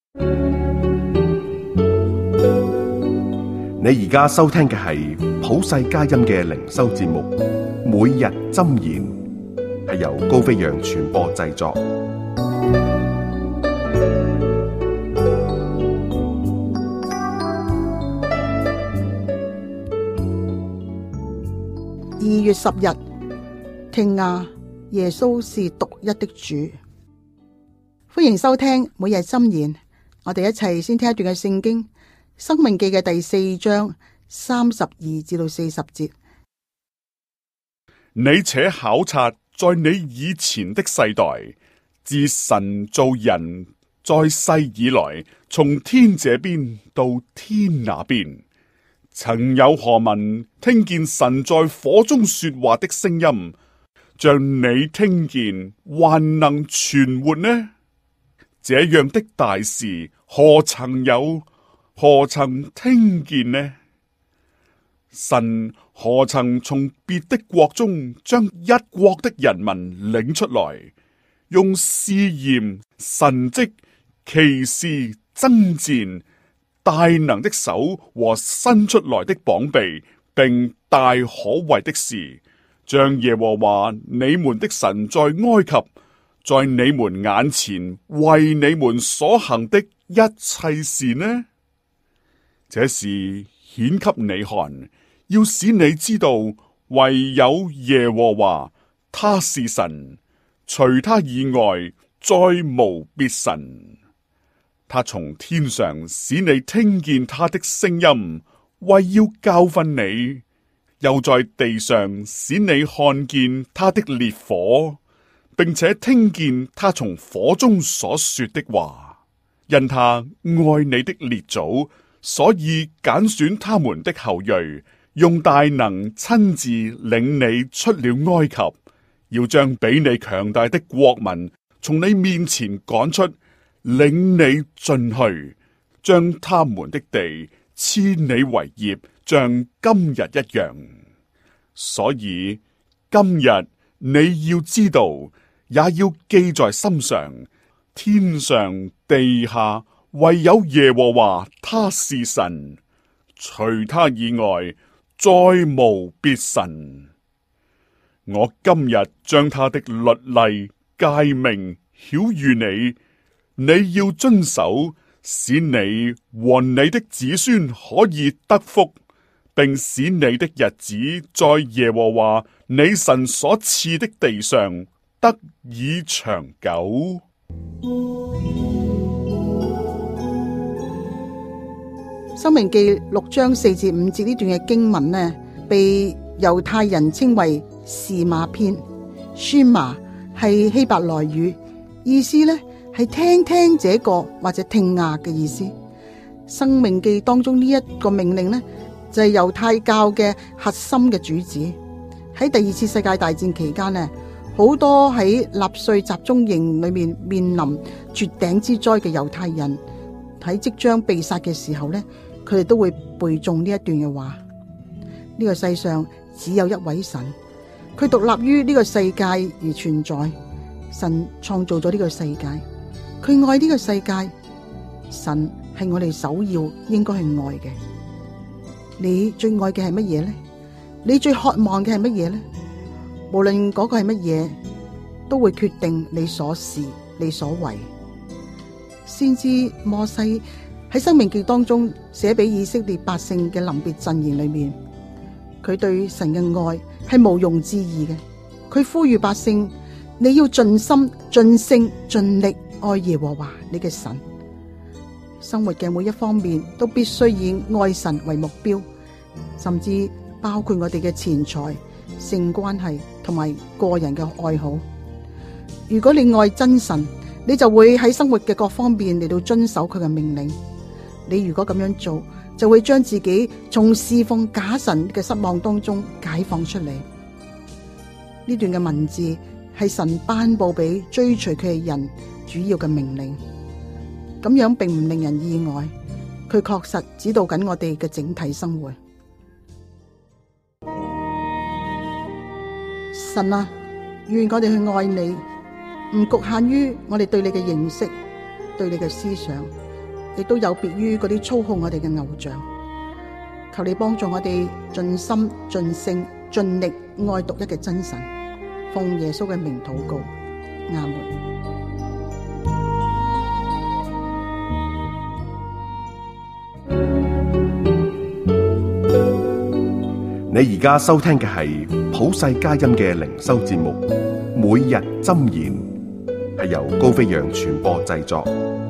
你而家收聽嘅係普世佳音嘅靈修節目《每日箴言》，係由高飛揚傳播製作。 2月10日，聽啊，耶穌是獨一的主。歡迎收聽每日箴言，我哋一齊先聽一段嘅聖經《申命記》嘅第4章32至到40節。 你且考察在你以前的世代，自神造人在世以來，從天這邊到天那邊，曾有何民聽見神在火中說話的聲音，像你聽見還能存活呢？這樣的大事何曾有，何曾聽見呢？神何曾從別的國中將一國的人民領出來，用試驗、神蹟、奇事、爭戰、大能的手和伸出來的膀臂，並大可畏的事，將耶和華你們的神在埃及，在你們眼前為你們所行的一切事呢？這是顯給你看，要使你知道，唯有耶和華，他是神，除他以外再無別神。他從天上使你聽見他的聲音，為要教訓你；又在地上使你看見他的烈火，並且聽見他從火中所說的話。因他愛你的列祖，所以揀選他們的後裔，用大能親自領你出了埃及，要將比你強大的國民從你面前趕出，領你進去，將他們的地賜你為業，像今日一樣。所以今日你要知道，也要記在心上，天上地下唯有耶和華，他是神，除他以外再無別神。我今日將他的律例誡命曉諭你，你要遵守，使你和你的子孫可以得福，並使你的日子在耶和華你神所賜的地上得以長久。 申命記6章4至5節呢段嘅經文呢，被猶太人稱為示瑪篇。Shema 係希伯來語，意思呢係聽聽這個或者聽啊嘅意思。申命記當中呢一個命令呢，就係猶太教嘅核心嘅主旨。喺第2次世界大戰期間呢，好多喺納粹集中營裏面面臨絕頂之災嘅猶太人，喺即將被殺嘅時候呢，佢哋都會背誦呢一段嘅話。呢個世上只有一位神，佢獨立於呢個世界而存在。神創造咗呢個世界，佢愛呢個世界。神係我哋首要應該係愛嘅。你最愛嘅係乜嘢呢？你最渴望嘅係乜嘢呢？無論嗰個係乜嘢，都會決定你所事你所為。先知摩西喺申命記當中寫俾以色列百姓嘅臨別贈言裏面，佢對神嘅愛係毋庸置疑嘅。佢呼籲百姓，你要盡心盡性盡力愛耶和華你嘅神。生活嘅每一方面都必須以愛神為目標，甚至包括我哋嘅錢財、性關係同埋個人嘅愛好。如果你愛真神，你就會喺生活嘅各方面嚟到遵守佢嘅命令。你如果咁樣做，就會將自己從侍奉假神嘅失望當中解放出嚟。呢段嘅文字係神頒布俾追隨佢嘅人主要嘅命令，咁樣並唔令人意外。佢確實指導緊我哋嘅整體生活。神啊，願我哋去愛你，唔局限於我哋對你嘅認識、對你嘅思想， 亦都有別於嗰啲操控我哋嘅偶像。求你幫助我哋盡心盡性盡力愛獨一嘅真神，奉耶穌嘅名禱告，阿門。 你而家收聽嘅係普世佳音嘅靈修節目《每日箴言》，係由高飛揚傳播製作，